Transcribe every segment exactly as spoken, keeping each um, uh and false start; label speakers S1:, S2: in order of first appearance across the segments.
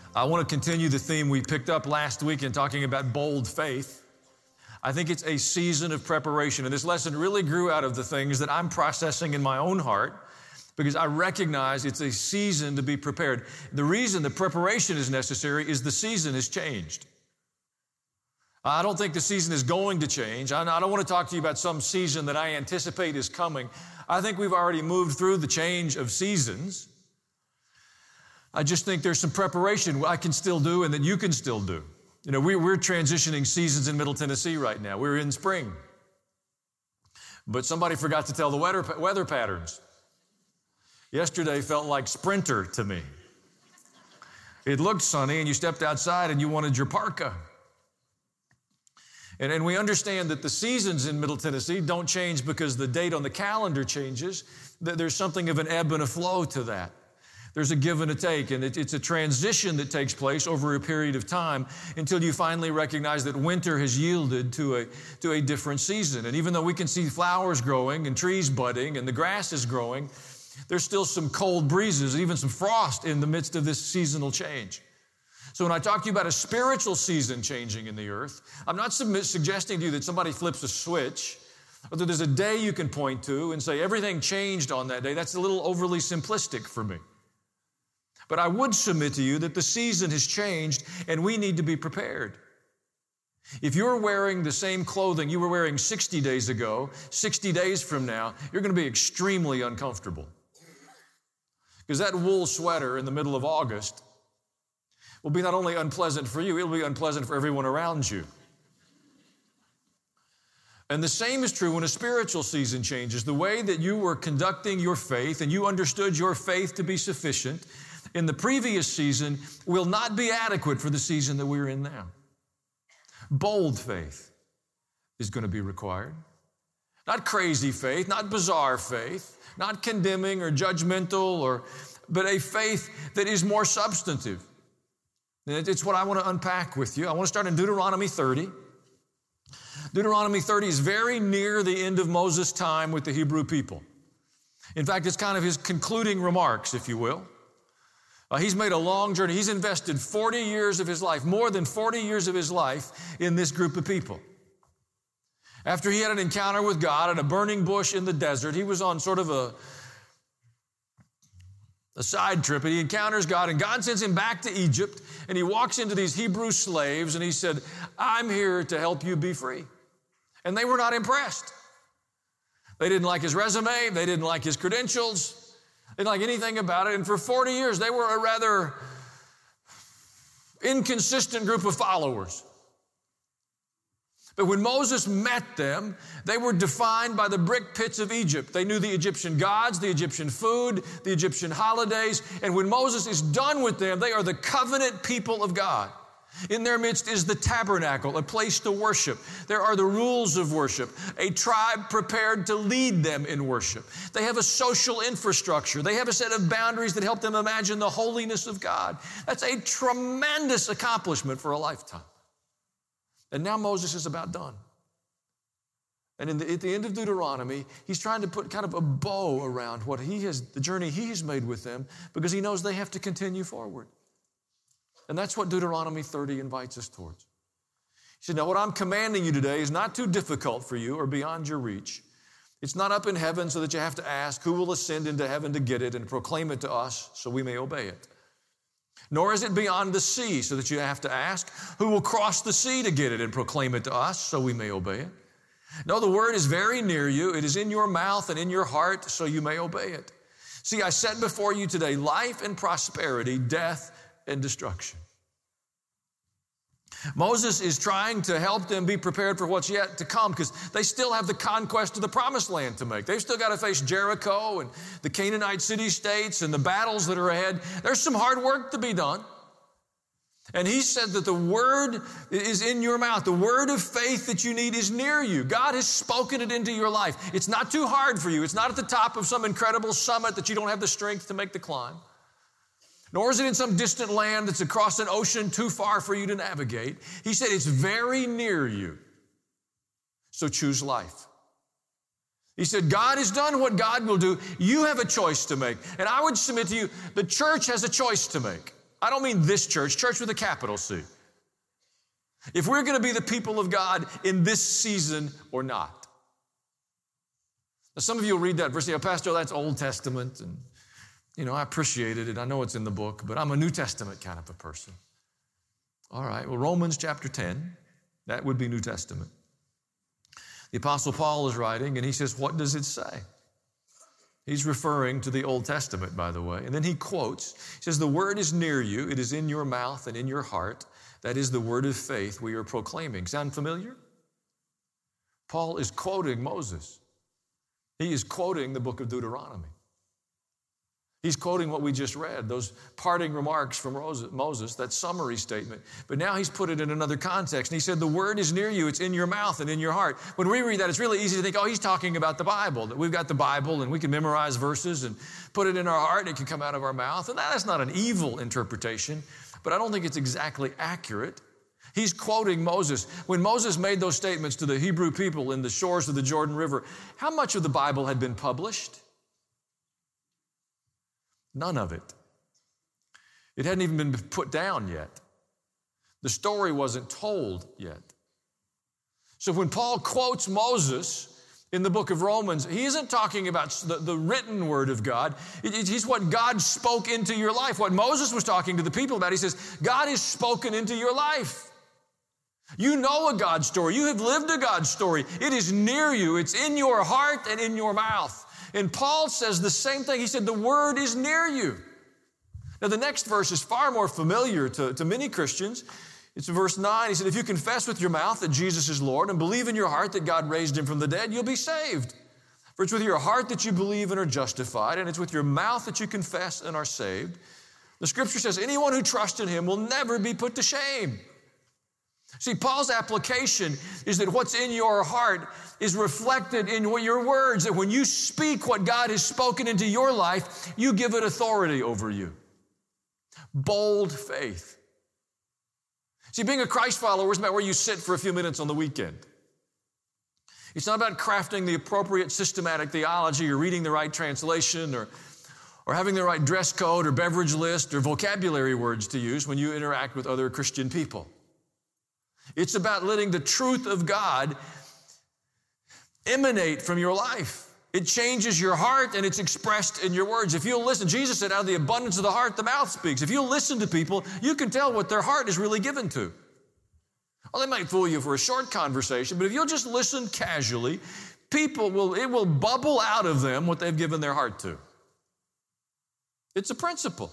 S1: I want to continue the theme we picked up last week in talking about bold faith. I think it's a season of preparation, and this lesson really grew out of the things that I'm processing in my own heart because I recognize it's a season to be prepared. The reason the preparation is necessary is the season has changed. I don't think the season is going to change. I don't want to talk to you about some season that I anticipate is coming. I think we've already moved through the change of seasons. I just think there's some preparation I can still do and that you can still do. You know, we, we're transitioning seasons in Middle Tennessee right now. We're in spring. But somebody forgot to tell the weather, weather patterns. Yesterday felt like sprinter to me. It looked sunny and you stepped outside and you wanted your parka. And, and we understand that the seasons in Middle Tennessee don't change because the date on the calendar changes. That there's something of an ebb and a flow to that. There's a give and a take, and it, it's a transition that takes place over a period of time until you finally recognize that winter has yielded to a, to a different season. And even though we can see flowers growing and trees budding and the grass is growing, there's still some cold breezes, even some frost in the midst of this seasonal change. So when I talk to you about a spiritual season changing in the earth, I'm not submit, suggesting to you that somebody flips a switch or that there's a day you can point to and say everything changed on that day. That's a little overly simplistic for me. But I would submit to you that the season has changed and we need to be prepared. If you're wearing the same clothing you were wearing sixty days ago, sixty days from now, you're going to be extremely uncomfortable. Because that wool sweater in the middle of August will be not only unpleasant for you, it'll be unpleasant for everyone around you. And the same is true when a spiritual season changes. The way that you were conducting your faith and you understood your faith to be sufficient in the previous season will not be adequate for the season that we're in now. Bold faith is going to be required. Not crazy faith, not bizarre faith, not condemning or judgmental, or, but a faith that is more substantive. And it's what I want to unpack with you. I want to start in Deuteronomy thirty. Deuteronomy thirty is very near the end of Moses' time with the Hebrew people. In fact, it's kind of his concluding remarks, if you will. Uh, he's made a long journey. He's invested forty years of his life, more than forty years of his life in this group of people. After he had an encounter with God at a burning bush in the desert, he was on sort of a, a side trip, and he encounters God, and God sends him back to Egypt, and he walks into these Hebrew slaves, and he said, I'm here to help you be free. And they were not impressed. They didn't like his resume. They didn't like his credentials. They didn't like anything about it. And for forty years, they were a rather inconsistent group of followers. But when Moses met them, they were defined by the brick pits of Egypt. They knew the Egyptian gods, the Egyptian food, the Egyptian holidays. And when Moses is done with them, they are the covenant people of God. In their midst is the tabernacle, a place to worship. There are the rules of worship, a tribe prepared to lead them in worship. They have a social infrastructure. They have a set of boundaries that help them imagine the holiness of God. That's a tremendous accomplishment for a lifetime. And now Moses is about done. And in the, at the end of Deuteronomy, he's trying to put kind of a bow around what he has, the journey he has made with them, because he knows they have to continue forward. And that's what Deuteronomy thirty invites us towards. He said, now what I'm commanding you today is not too difficult for you or beyond your reach. It's not up in heaven so that you have to ask who will ascend into heaven to get it and proclaim it to us so we may obey it. Nor is it beyond the sea so that you have to ask who will cross the sea to get it and proclaim it to us so we may obey it. No, the word is very near you. It is in your mouth and in your heart so you may obey it. See, I set before you today life and prosperity, death and destruction. Moses is trying to help them be prepared for what's yet to come because they still have the conquest of the promised land to make. They've still got to face Jericho and the Canaanite city-states and the battles that are ahead. There's some hard work to be done. And he said that the word is in your mouth. The word of faith that you need is near you. God has spoken it into your life. It's not too hard for you. It's not at the top of some incredible summit that you don't have the strength to make the climb. Nor is it in some distant land that's across an ocean too far for you to navigate. He said it's very near you. So choose life. He said, God has done what God will do. You have a choice to make. And I would submit to you, the church has a choice to make. I don't mean this church, church with a capital C. If we're going to be the people of God in this season or not. Now, some of you will read that verse, you know, Pastor, that's Old Testament, and, you know, I appreciated it. I know it's in the book, but I'm a New Testament kind of a person. All right, well, Romans chapter ten, that would be New Testament. The Apostle Paul is writing, and he says, what does it say? He's referring to the Old Testament, by the way. And then he quotes, he says, the word is near you. It is in your mouth and in your heart. That is the word of faith we are proclaiming. Sound familiar? Paul is quoting Moses. He is quoting the book of Deuteronomy. He's quoting what we just read, those parting remarks from Moses, that summary statement. But now he's put it in another context. And he said, the word is near you. It's in your mouth and in your heart. When we read that, it's really easy to think, oh, he's talking about the Bible, that we've got the Bible and we can memorize verses and put it in our heart and it can come out of our mouth. And that's not an evil interpretation, but I don't think it's exactly accurate. He's quoting Moses. When Moses made those statements to the Hebrew people in the shores of the Jordan River, how much of the Bible had been published? None of it. It hadn't even been put down yet. The story wasn't told yet. So when Paul quotes Moses in the book of Romans, he isn't talking about the, the written word of God. It, it, he's what God spoke into your life. What Moses was talking to the people about, he says, God has spoken into your life. You know a God story. You have lived a God story. It is near you. It's in your heart and in your mouth. And Paul says the same thing. He said, the word is near you. Now, the next verse is far more familiar to, to many Christians. It's verse nine. He said, if you confess with your mouth that Jesus is Lord and believe in your heart that God raised him from the dead, you'll be saved. For it's with your heart that you believe and are justified, and it's with your mouth that you confess and are saved. The scripture says anyone who trusts in him will never be put to shame. See, Paul's application is that what's in your heart is reflected in your words, that when you speak what God has spoken into your life, you give it authority over you. Bold faith. See, being a Christ follower isn't about where you sit for a few minutes on the weekend. It's not about crafting the appropriate systematic theology or reading the right translation or, or having the right dress code or beverage list or vocabulary words to use when you interact with other Christian people. It's about letting the truth of God emanate from your life. It changes your heart and it's expressed in your words. If you'll listen, Jesus said, out of the abundance of the heart, the mouth speaks. If you'll listen to people, you can tell what their heart is really given to. Well, they might fool you for a short conversation, but if you'll just listen casually, people will, it will bubble out of them what they've given their heart to. It's a principle.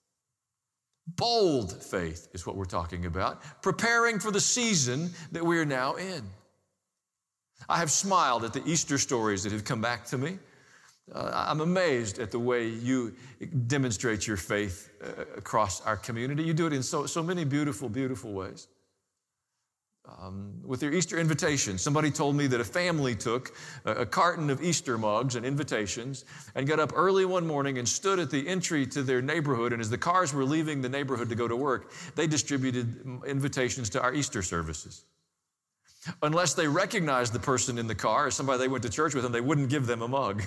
S1: Bold faith is what we're talking about, preparing for the season that we are now in. I have smiled at the Easter stories that have come back to me. Uh, I'm amazed at the way you demonstrate your faith uh, across our community. You do it in so, so many beautiful, beautiful ways. Um, with your Easter invitation, somebody told me that a family took a, a carton of Easter mugs and invitations and got up early one morning and stood at the entry to their neighborhood. And as the cars were leaving the neighborhood to go to work, they distributed invitations to our Easter services. Unless they recognized the person in the car as somebody they went to church with, and they wouldn't give them a mug.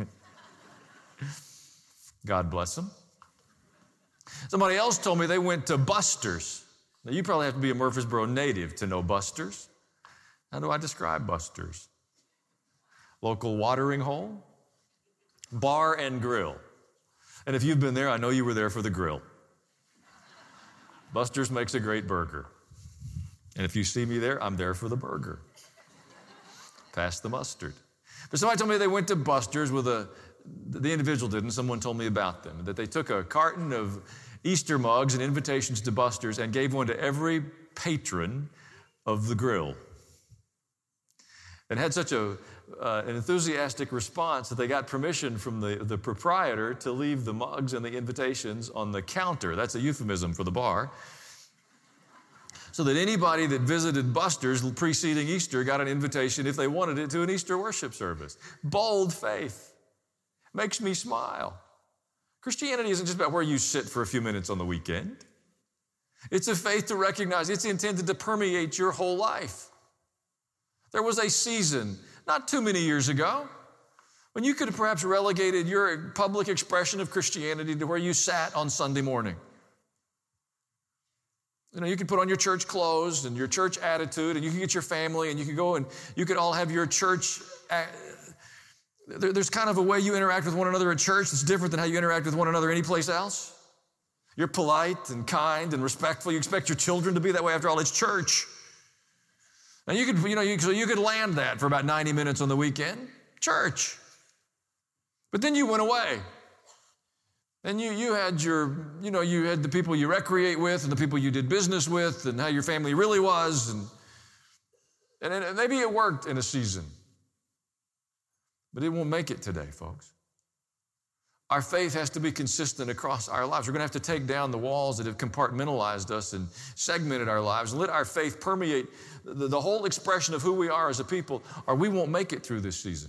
S1: God bless them. Somebody else told me they went to Buster's. Now, you probably have to be a Murfreesboro native to know Buster's. How do I describe Buster's? Local watering hole, bar and grill. And if you've been there, I know you were there for the grill. Buster's makes a great burger. And if you see me there, I'm there for the burger. Pass the mustard. But somebody told me they went to Buster's with a, the individual didn't, someone told me about them, that they took a carton of Easter mugs and invitations to Buster's and gave one to every patron of the grill. And had such a, uh, an enthusiastic response that they got permission from the, the proprietor to leave the mugs and the invitations on the counter. That's a euphemism for the bar. So that anybody that visited Buster's preceding Easter got an invitation, if they wanted it, to an Easter worship service. Bold faith. Makes me smile. Christianity isn't just about where you sit for a few minutes on the weekend. It's a faith to recognize it's intended to permeate your whole life. There was a season, not too many years ago, when you could have perhaps relegated your public expression of Christianity to where you sat on Sunday morning. You know, you could put on your church clothes and your church attitude, and you can get your family, and you can go and you could all have your church. There, there's kind of a way you interact with one another at church that's different than how you interact with one another anyplace else. You're polite and kind and respectful. You expect your children to be that way. After all, it's church. And you could, you know, you, so you could land that for about ninety minutes on the weekend. Church. But then you went away. And you, you had your, you know, you had the people you recreate with and the people you did business with and how your family really was. And, and, and maybe it worked in a season. But it won't make it today, folks. Our faith has to be consistent across our lives. We're going to have to take down the walls that have compartmentalized us and segmented our lives and let our faith permeate the, the whole expression of who we are as a people, or we won't make it through this season.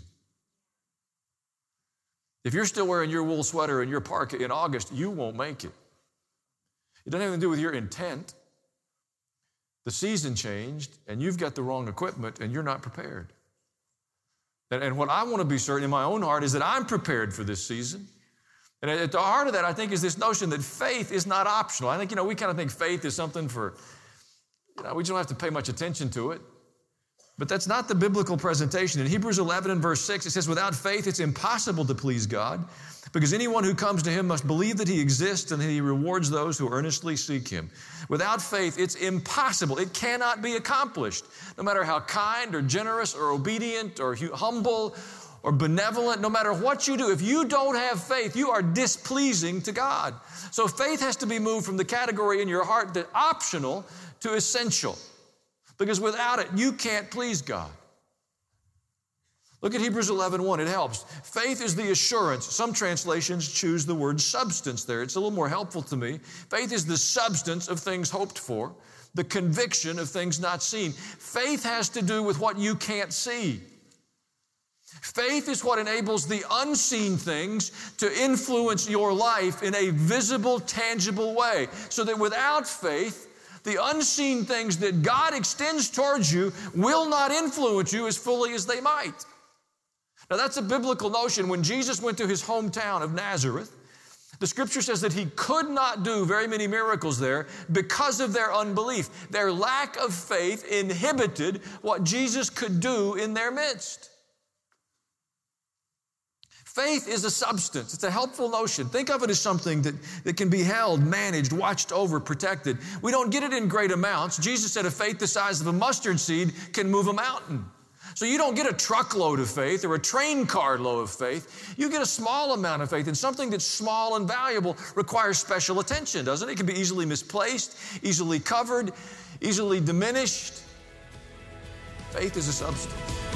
S1: If you're still wearing your wool sweater and your parka in August, you won't make it. It doesn't have anything to do with your intent. The season changed, and you've got the wrong equipment, and you're not prepared. And, and what I want to be certain in my own heart is that I'm prepared for this season. And at the heart of that, I think, is this notion that faith is not optional. I think, you know, we kind of think faith is something for, you know, we just don't have to pay much attention to it. But that's not the biblical presentation. In Hebrews eleven and verse six, it says, without faith, it's impossible to please God, because anyone who comes to him must believe that he exists and that he rewards those who earnestly seek him. Without faith, it's impossible. It cannot be accomplished. No matter how kind or generous or obedient or humble or benevolent, no matter what you do, if you don't have faith, you are displeasing to God. So faith has to be moved from the category in your heart that optional to essential. Because without it, you can't please God. Look at Hebrews eleven one, it helps. Faith is the assurance. Some translations choose the word substance there. It's a little more helpful to me. Faith is the substance of things hoped for, the conviction of things not seen. Faith has to do with what you can't see. Faith is what enables the unseen things to influence your life in a visible, tangible way. So that without faith, the unseen things that God extends towards you will not influence you as fully as they might. Now, that's a biblical notion. When Jesus went to his hometown of Nazareth, the scripture says that he could not do very many miracles there because of their unbelief. Their lack of faith inhibited what Jesus could do in their midst. Faith is a substance. It's a helpful notion. Think of it as something that, that can be held, managed, watched over, protected. We don't get it in great amounts. Jesus said a faith the size of a mustard seed can move a mountain. So you don't get a truckload of faith or a train car load of faith. You get a small amount of faith, and something that's small and valuable requires special attention, doesn't it? It can be easily misplaced, easily covered, easily diminished. Faith is a substance.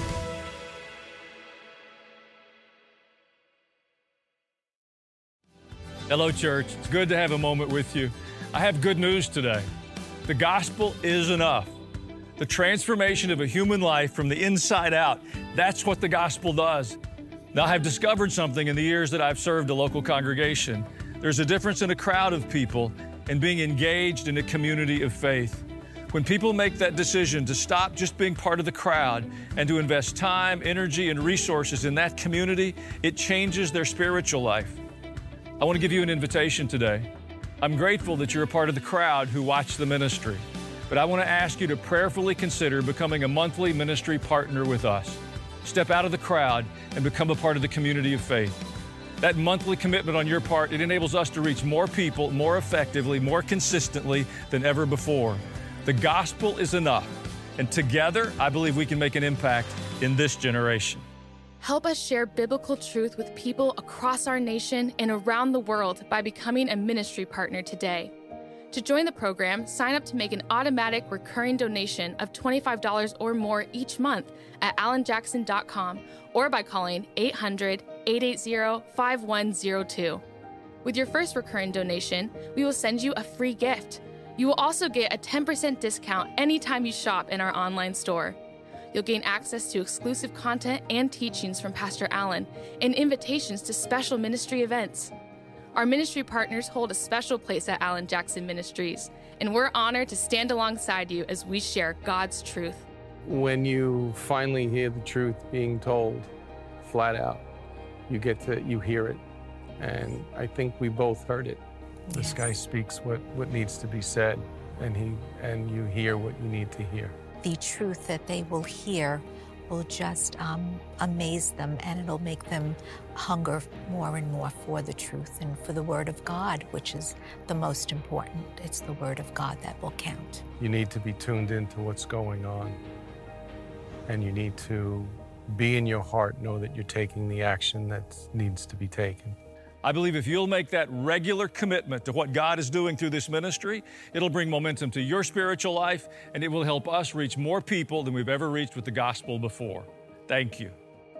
S2: Hello, church. It's good to have a moment with you. I have good news today. The gospel is enough. The transformation of a human life from the inside out, that's what the gospel does. Now, I've discovered something in the years that I've served a local congregation. There's a difference in a crowd of people and being engaged in a community of faith. When people make that decision to stop just being part of the crowd and to invest time, energy, and resources in that community, it changes their spiritual life. I want to give you an invitation today. I'm grateful that you're a part of the crowd who watch the ministry, but I want to ask you to prayerfully consider becoming a monthly ministry partner with us. Step out of the crowd and become a part of the community of faith. That monthly commitment on your part, it enables us to reach more people more effectively, more consistently than ever before. The gospel is enough, and together, I believe we can make an impact in this generation.
S3: Help us share biblical truth with people across our nation and around the world by becoming a ministry partner today. To join the program, sign up to make an automatic recurring donation of twenty-five dollars or more each month at alan jackson dot com or by calling eight hundred, eight eight zero, five one zero two. With your first recurring donation, we will send you a free gift. You will also get a ten percent discount anytime you shop in our online store. You'll gain access to exclusive content and teachings from Pastor Allen and invitations to special ministry events. Our ministry partners hold a special place at Alan Jackson Ministries, and we're honored to stand alongside you as we share God's truth.
S4: When you finally hear the truth being told flat out, you get to, you hear it. And I think we both heard it. This guy speaks what, what needs to be said. and he and you hear what you need to hear.
S5: The truth that they will hear will just um, amaze them, and it'll make them hunger more and more for the truth and for the Word of God, which is the most important. It's the Word of God that will count.
S4: You need to be tuned into what's going on, and you need to be in your heart, know that you're taking the action that needs to be taken.
S2: I believe if you'll make that regular commitment to what God is doing through this ministry, it'll bring momentum to your spiritual life, and it will help us reach more people than we've ever reached with the gospel before. Thank you.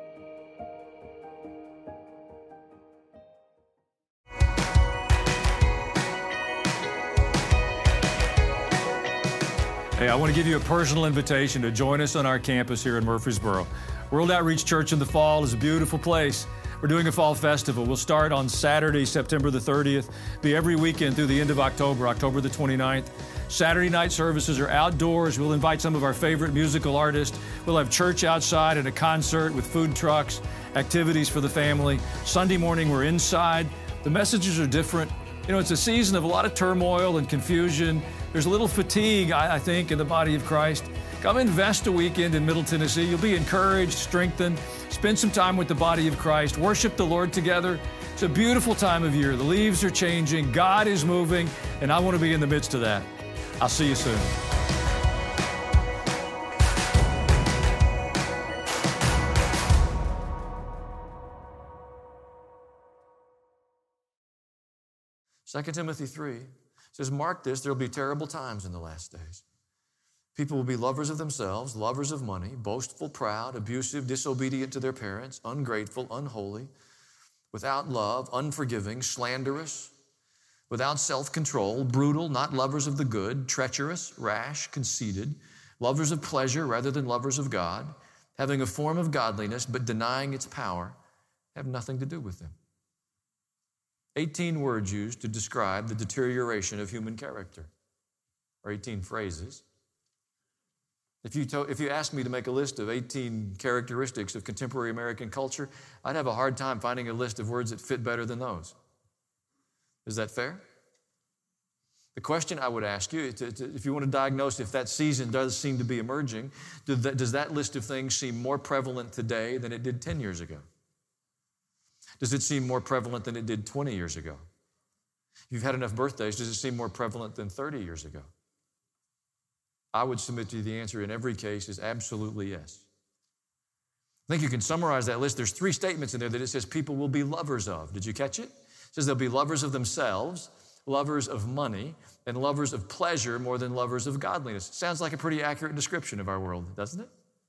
S1: Hey, I want to give you a personal invitation to join us on our campus here in Murfreesboro. World Outreach Church in the Fall is a beautiful place. We're doing a fall festival. We'll start on Saturday, September the thirtieth, be every weekend through the end of October, October the twenty-ninth. Saturday night services are outdoors. We'll invite some of our favorite musical artists. We'll have church outside and a concert with food trucks, activities for the family. Sunday morning, we're inside. The messages are different. You know, it's a season of a lot of turmoil and confusion. There's a little fatigue, I, I think, in the body of Christ. Come invest a weekend in Middle Tennessee. You'll be encouraged, strengthened. Spend some time with the body of Christ. Worship the Lord together. It's a beautiful time of year. The leaves are changing. God is moving, and I want to be in the midst of that. I'll see you soon. Second Timothy three says, mark this, there will be terrible times in the last days. People will be lovers of themselves, lovers of money, boastful, proud, abusive, disobedient to their parents, ungrateful, unholy, without love, unforgiving, slanderous, without self-control, brutal, not lovers of the good, treacherous, rash, conceited, lovers of pleasure rather than lovers of God, having a form of godliness but denying its power, have nothing to do with them. eighteen words used to describe the deterioration of human character, or eighteen phrases. If you, to, if you asked me to make a list of eighteen characteristics of contemporary American culture, I'd have a hard time finding a list of words that fit better than those. Is that fair? The question I would ask you, to, to, if you want to diagnose if that season does seem to be emerging, do that, does that list of things seem more prevalent today than it did ten years ago? Does it seem more prevalent than it did twenty years ago? If you've had enough birthdays, does it seem more prevalent than thirty years ago? I would submit to you the answer in every case is absolutely yes. I think you can summarize that list. There's three statements in there that it says people will be lovers of. Did you catch it? It says they'll be lovers of themselves, lovers of money, and lovers of pleasure more than lovers of godliness. Sounds like a pretty accurate description of our world, doesn't it?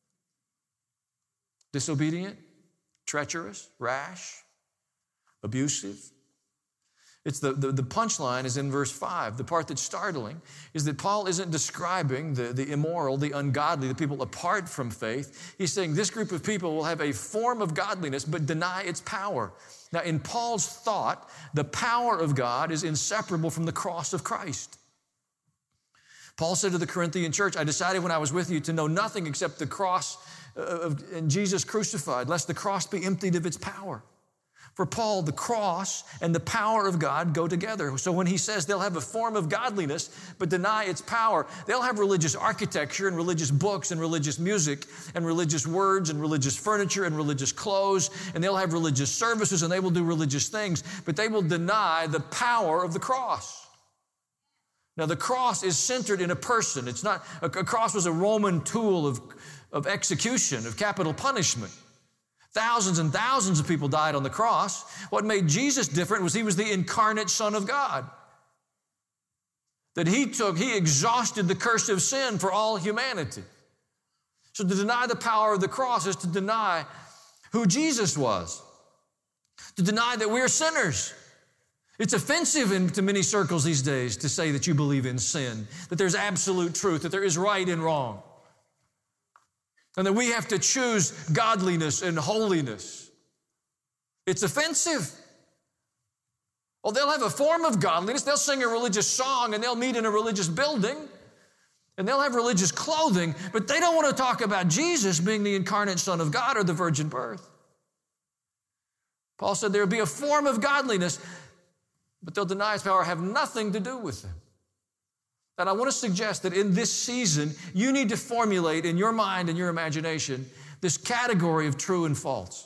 S1: Disobedient, treacherous, rash, abusive. It's the, the, the punchline is in verse five. The part that's startling is that Paul isn't describing the, the immoral, the ungodly, the people apart from faith. He's saying this group of people will have a form of godliness but deny its power. Now, in Paul's thought, the power of God is inseparable from the cross of Christ. Paul said to the Corinthian church, I decided when I was with you to know nothing except the cross of, and Jesus crucified, lest the cross be emptied of its power. For Paul, the cross and the power of God go together. So when he says they'll have a form of godliness but deny its power, they'll have religious architecture and religious books and religious music and religious words and religious furniture and religious clothes, and they'll have religious services and they will do religious things, but they will deny the power of the cross. Now, the cross is centered in a person. It's not, a, a cross was a Roman tool of, of execution, of capital punishment. Thousands and thousands of people died on the cross. What made Jesus different was he was the incarnate Son of God. That he took, he exhausted the curse of sin for all humanity. So to deny the power of the cross is to deny who Jesus was. To deny that we're sinners. It's offensive in, to many circles these days to say that you believe in sin, that there's absolute truth, that there is right and wrong. And that we have to choose godliness and holiness. It's offensive. Well, they'll have a form of godliness. They'll sing a religious song and they'll meet in a religious building and they'll have religious clothing, but they don't want to talk about Jesus being the incarnate Son of God or the virgin birth. Paul said there'll be a form of godliness, but they'll deny its power, have nothing to do with them. And I want to suggest that in this season, you need to formulate in your mind and your imagination this category of true and false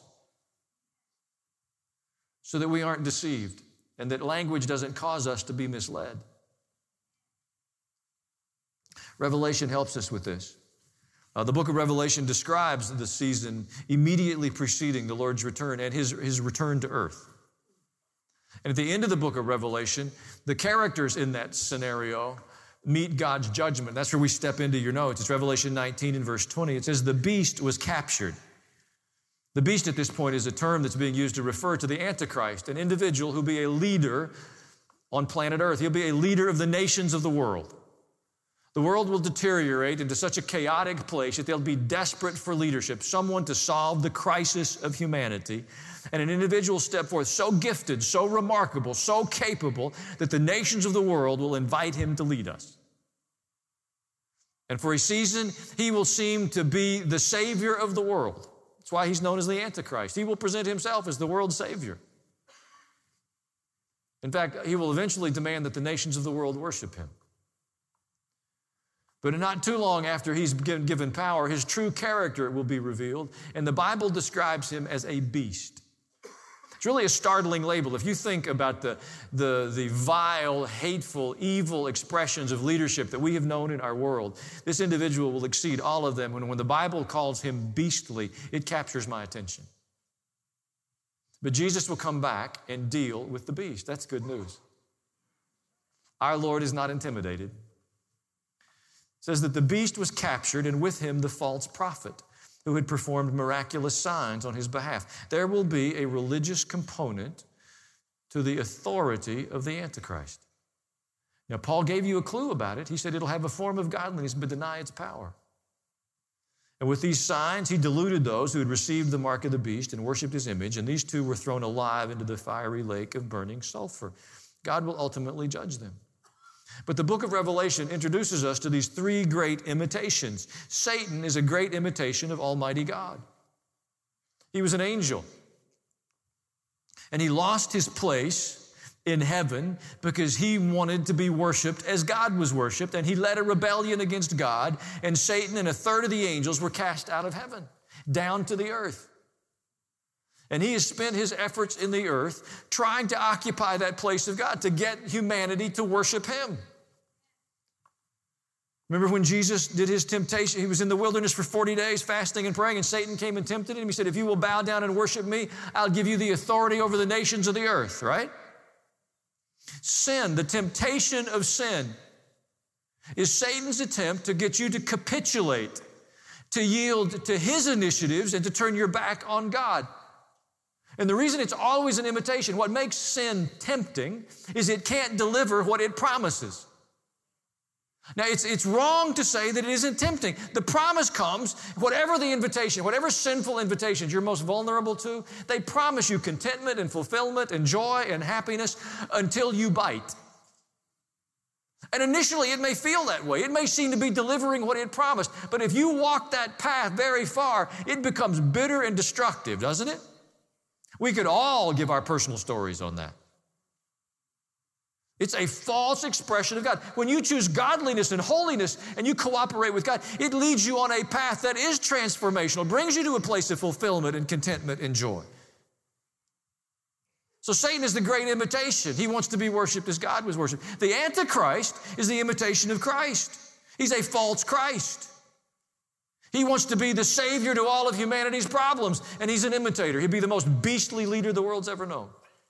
S1: so that we aren't deceived and that language doesn't cause us to be misled. Revelation helps us with this. Uh, the book of Revelation describes the season immediately preceding the Lord's return and his, his return to earth. And at the end of the book of Revelation, the characters in that scenario meet God's judgment. That's where we step into your notes. It's Revelation nineteen and verse twenty. It says, the beast was captured. The beast at this point is a term that's being used to refer to the Antichrist, an individual who'll be a leader on planet Earth. He'll be a leader of the nations of the world. The world will deteriorate into such a chaotic place that they'll be desperate for leadership, someone to solve the crisis of humanity. And an individual step forth so gifted, so remarkable, so capable that the nations of the world will invite him to lead us. And for a season, he will seem to be the Savior of the world. That's why he's known as the Antichrist. He will present himself as the world's Savior. In fact, he will eventually demand that the nations of the world worship him. But not too long after he's given power, his true character will be revealed, and the Bible describes him as a beast. It's really a startling label. If you think about the, the, the vile, hateful, evil expressions of leadership that we have known in our world, this individual will exceed all of them. When, when the Bible calls him beastly, it captures my attention. But Jesus will come back and deal with the beast. That's good news. Our Lord is not intimidated. It says that the beast was captured, and with him the false prophet who had performed miraculous signs on his behalf. There will be a religious component to the authority of the Antichrist. Now, Paul gave you a clue about it. He said it'll have a form of godliness but deny its power. And with these signs, he deluded those who had received the mark of the beast and worshiped his image, and these two were thrown alive into the fiery lake of burning sulfur. God will ultimately judge them. But the book of Revelation introduces us to these three great imitations. Satan is a great imitation of Almighty God. He was an angel, and he lost his place in heaven because he wanted to be worshiped as God was worshiped, and he led a rebellion against God, and Satan and a third of the angels were cast out of heaven, down to the earth. And he has spent his efforts in the earth trying to occupy that place of God, to get humanity to worship him. Remember when Jesus did his temptation? He was in the wilderness for forty days fasting and praying, and Satan came and tempted him. He said, if you will bow down and worship me, I'll give you the authority over the nations of the earth, right? Sin, the temptation of sin, is Satan's attempt to get you to capitulate, to yield to his initiatives, and to turn your back on God. And the reason it's always an imitation, what makes sin tempting, is it can't deliver what it promises. Now, it's, it's wrong to say that it isn't tempting. The promise comes, whatever the invitation, whatever sinful invitations you're most vulnerable to, they promise you contentment and fulfillment and joy and happiness until you bite. And initially, it may feel that way. It may seem to be delivering what it promised. But if you walk that path very far, it becomes bitter and destructive, doesn't it? We could all give our personal stories on that. It's a false expression of God. When you choose godliness and holiness and you cooperate with God, it leads you on a path that is transformational, brings you to a place of fulfillment and contentment and joy. So Satan is the great imitation. He wants to be worshiped as God was worshiped. The Antichrist is the imitation of Christ. He's a false Christ. He wants to be the Savior to all of humanity's problems, and he's an imitator. He'd be the most beastly leader the world's ever known.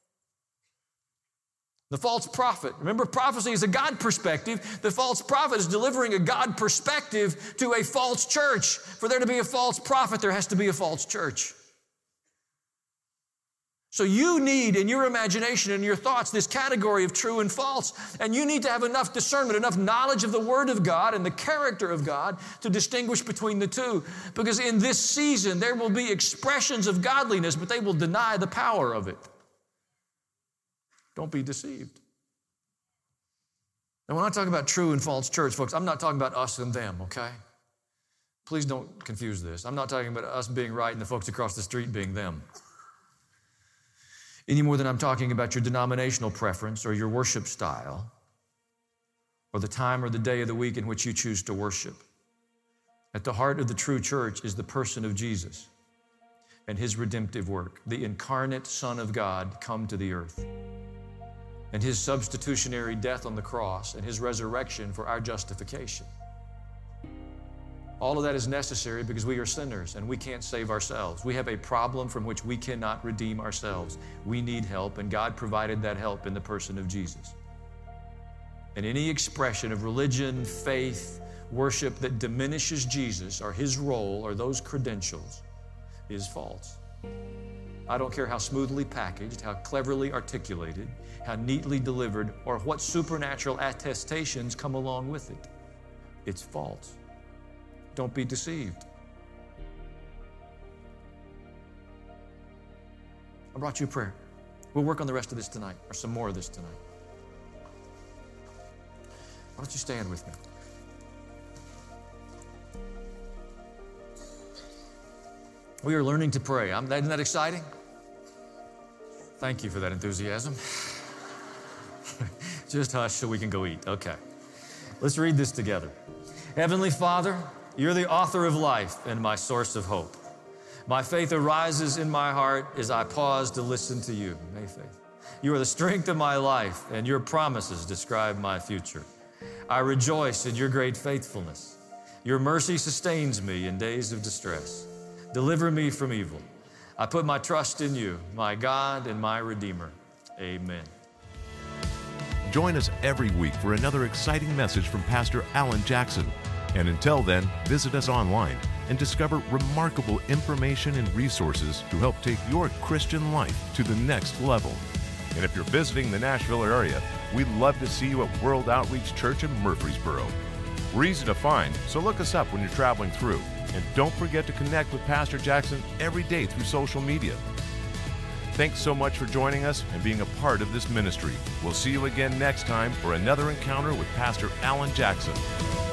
S1: The false prophet. Remember, prophecy is a God perspective. The false prophet is delivering a God perspective to a false church. For there to be a false prophet, there has to be a false church. So you need, in your imagination and your thoughts, this category of true and false. And you need to have enough discernment, enough knowledge of the Word of God and the character of God to distinguish between the two. Because in this season, there will be expressions of godliness, but they will deny the power of it. Don't be deceived. And when I talk about true and false church, folks, I'm not talking about us and them, okay? Please don't confuse this. I'm not talking about us being right and the folks across the street being them. Any more than I'm talking about your denominational preference or your worship style or the time or the day of the week in which you choose to worship. At the heart of the true church is the person of Jesus and his redemptive work, the incarnate Son of God come to the earth, and his substitutionary death on the cross and his resurrection for our justification. All of that is necessary because we are sinners and we can't save ourselves. We have a problem from which we cannot redeem ourselves. We need help, and God provided that help in the person of Jesus. And any expression of religion, faith, worship that diminishes Jesus or his role or those credentials is false. I don't care how smoothly packaged, how cleverly articulated, how neatly delivered, or what supernatural attestations come along with it. It's false. Don't be deceived. I brought you a prayer. We'll work on the rest of this tonight, or some more of this tonight. Why don't you stand with me? We are learning to pray. I'm, isn't that exciting? Thank you for that enthusiasm. Just hush so we can go eat. Okay. Let's read this together. Heavenly Father, you're the author of life and my source of hope. My faith arises in my heart as I pause to listen to you. May faith. You are the strength of my life, and your promises describe my future. I rejoice in your great faithfulness. Your mercy sustains me in days of distress. Deliver me from evil. I put my trust in you, my God and my Redeemer. Amen.
S6: Join us every week for another exciting message from Pastor Alan Jackson. And until then, visit us online and discover remarkable information and resources to help take your Christian life to the next level. And if you're visiting the Nashville area, we'd love to see you at World Outreach Church in Murfreesboro. We're easy to find, so look us up when you're traveling through. And don't forget to connect with Pastor Jackson every day through social media. Thanks so much for joining us and being a part of this ministry. We'll see you again next time for another encounter with Pastor Alan Jackson.